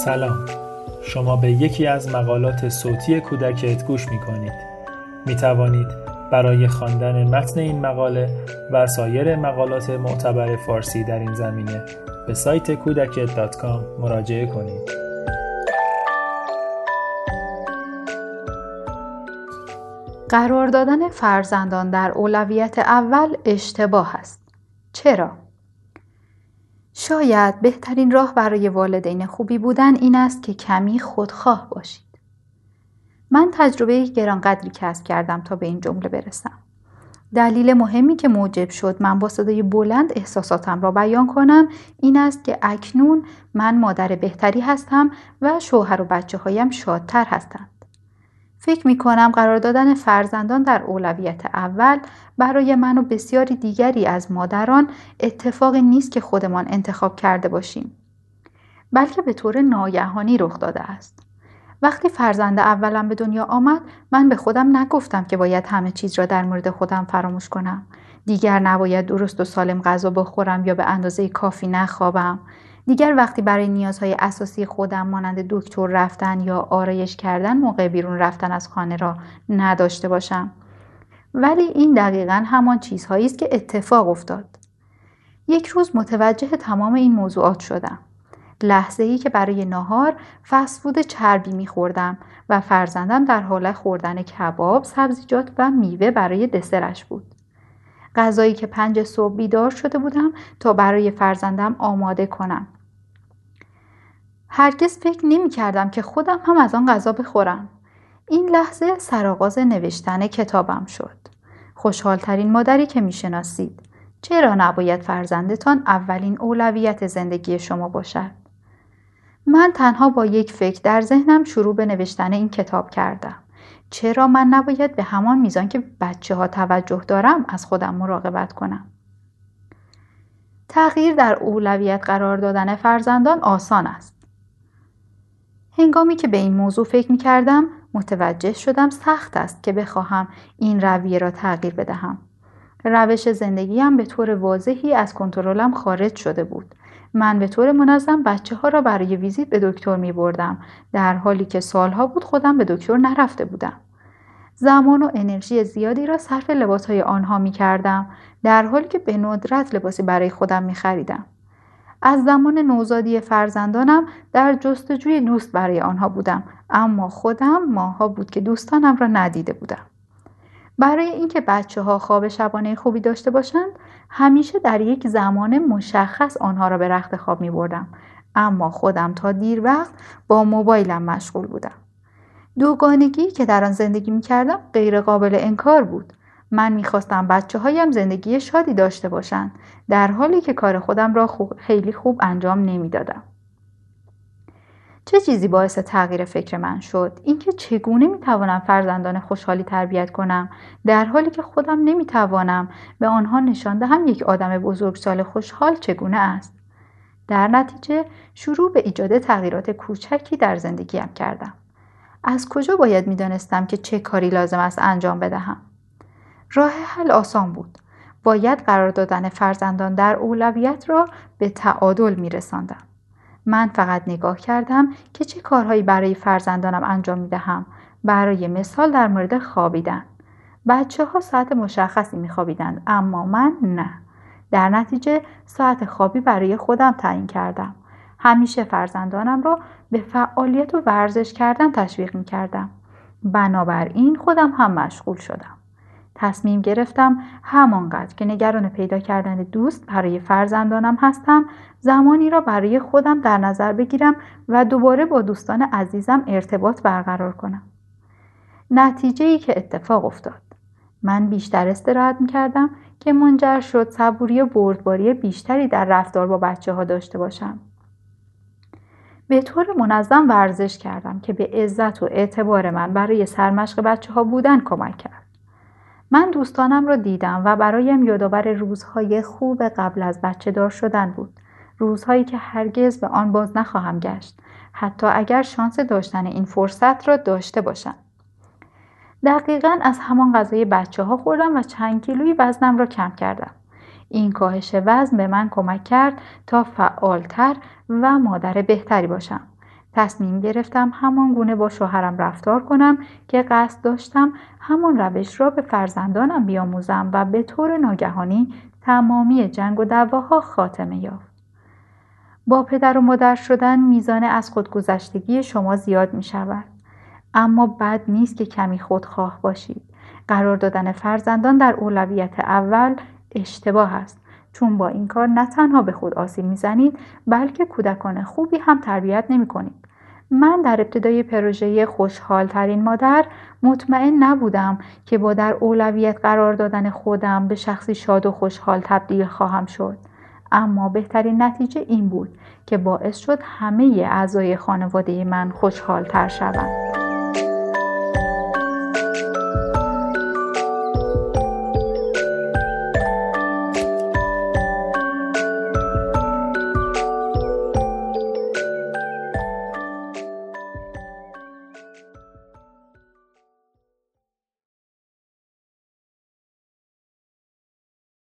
سلام، شما به یکی از مقالات صوتی کودکت گوش می کنید. می توانید برای خواندن متن این مقاله و سایر مقالات معتبر فارسی در این زمینه به سایت kudakit.com مراجعه کنید. قرار دادن فرزندان در اولویت اول اشتباه است. چرا؟ شاید بهترین راه برای والدین خوبی بودن این است که کمی خودخواه باشید. من تجربه گرانقدری کسب کردم تا به این جمله برسم. دلیل مهمی که موجب شد من با صدای بلند احساساتم را بیان کنم این است که اکنون من مادر بهتری هستم و شوهر و بچه‌هایم شادتر هستند. فکر می کنم قرار دادن فرزندان در اولویت اول برای من و بسیاری دیگری از مادران اتفاقی نیست که خودمان انتخاب کرده باشیم، بلکه به طور ناگهانی رخ داده است. وقتی فرزند اولم به دنیا آمد، من به خودم نگفتم که باید همه چیز را در مورد خودم فراموش کنم. دیگر نباید درست و سالم غذا بخورم یا به اندازه کافی نخوابم. دیگر وقتی برای نیازهای اساسی خودم مانند دکتر رفتن یا آرایش کردن موقع بیرون رفتن از خانه را نداشته باشم. ولی این دقیقاً همان چیزهایی است که اتفاق افتاد. یک روز متوجه تمام این موضوعات شدم. لحظه‌ای که برای ناهار فست فود چربی می‌خوردم و فرزندم در حال خوردن کباب، سبزیجات و میوه برای دسرش بود. غذایی که 5 صبح بیدار شده بودم تا برای فرزندم آماده کنم. هرگز فکر نمی‌کردم که خودم هم از آن غذا بخورم. این لحظه سرآغاز نوشتن کتابم شد. خوشحال‌ترین مادری که می‌شناسید. چرا نباید فرزندتان اولین اولویت زندگی شما باشد؟ من تنها با یک فکر در ذهنم شروع به نوشتن این کتاب کردم. چرا من نباید به همان میزان که بچه‌ها توجه دارم از خودم مراقبت کنم؟ تغییر در اولویت قرار دادن فرزندان آسان است. هنگامی که به این موضوع فکر می‌کردم، متوجه شدم سخت است که بخواهم این رویه را تغییر بدهم. روش زندگیم به طور واضحی از کنترلم خارج شده بود. من به طور منظم بچه‌ها را برای ویزیت به دکتر می‌بردم، در حالی که سالها بود خودم به دکتر نرفته بودم. زمان و انرژی زیادی را صرف لباس‌های آنها می‌کردم، در حالی که به ندرت لباسی برای خودم می‌خریدم. از زمان نوزادی فرزندانم در جستجوی دوست برای آنها بودم، اما خودم ماه‌ها بود که دوستانم را ندیده بودم. برای اینکه بچه‌ها خواب شبانه خوبی داشته باشند، همیشه در یک زمان مشخص آنها را به رخت خواب می‌بردم، اما خودم تا دیر وقت با موبایلم مشغول بودم. دوگانگی که در آن زندگی می‌کردم غیر قابل انکار بود. من می‌خواستم بچه‌هایم زندگی شادی داشته باشند، در حالی که کار خودم را خیلی خوب انجام نمی‌دادم. چه چیزی باعث تغییر فکر من شد؟ اینکه چگونه میتوانم فرزندان خوشحالی تربیت کنم در حالی که خودم نمیتوانم به آنها نشان دهم یک آدم بزرگسال خوشحال چگونه است. در نتیجه شروع به ایجاد تغییرات کوچکی در زندگیم کردم. از کجا باید میدانستم که چه کاری لازم است انجام بدهم؟ راه حل آسان بود. باید قرار دادن فرزندان در اولویت را به تعادل میرساندم. من فقط نگاه کردم که چه کارهایی برای فرزندانم انجام میدهم. برای مثال در مورد خوابیدن. بچه‌ها ساعت مشخصی میخوابیدند، اما من نه. در نتیجه ساعت خوابی برای خودم تعیین کردم. همیشه فرزندانم را به فعالیت و ورزش کردن تشویق میکردم. بنابراین خودم هم مشغول شدم. تصمیم گرفتم همانقدر که نگران پیدا کردن دوست برای فرزندانم هستم، زمانی را برای خودم در نظر بگیرم و دوباره با دوستان عزیزم ارتباط برقرار کنم. نتیجه‌ای که اتفاق افتاد. من بیشتر استراحت می‌کردم که منجر شد صبوری و بردباری بیشتری در رفتار با بچه‌ها داشته باشم. به طور منظم ورزش کردم که به عزت و اعتبار من برای سرمشق بچه‌ها بودن کمک کرد. من دوستانم را دیدم و برایم یادآور روزهای خوب قبل از بچه دار شدن بود. روزهایی که هرگز به آن باز نخواهم گشت، حتی اگر شانس داشتن این فرصت را داشته باشم. دقیقاً از همان غذای بچه‌ها خوردم و چند کیلویی وزنم را کم کردم. این کاهش وزن به من کمک کرد تا فعالتر و مادر بهتری باشم. تصمیم گرفتم همان گونه با شوهرم رفتار کنم که قصد داشتم همان روش را به فرزندانم بیاموزم و به طور ناگهانی تمامی جنگ و دعواها خاتمه یافت. با پدر و مادر شدن میزان از خودگذشتگی شما زیاد می شود. اما بد نیست که کمی خودخواه باشید. قرار دادن فرزندان در اولویت اول اشتباه است، چون با این کار نه تنها به خود آسیب میزنید بلکه کودکان خوبی هم تربیت نمی کنید. من در ابتدای پروژه خوشحال ترین مادر مطمئن نبودم که با در اولویت قرار دادن خودم به شخصی شاد و خوشحال تبدیل خواهم شد. اما بهترین نتیجه این بود که باعث شد همه اعضای خانواده من خوشحال تر شوند.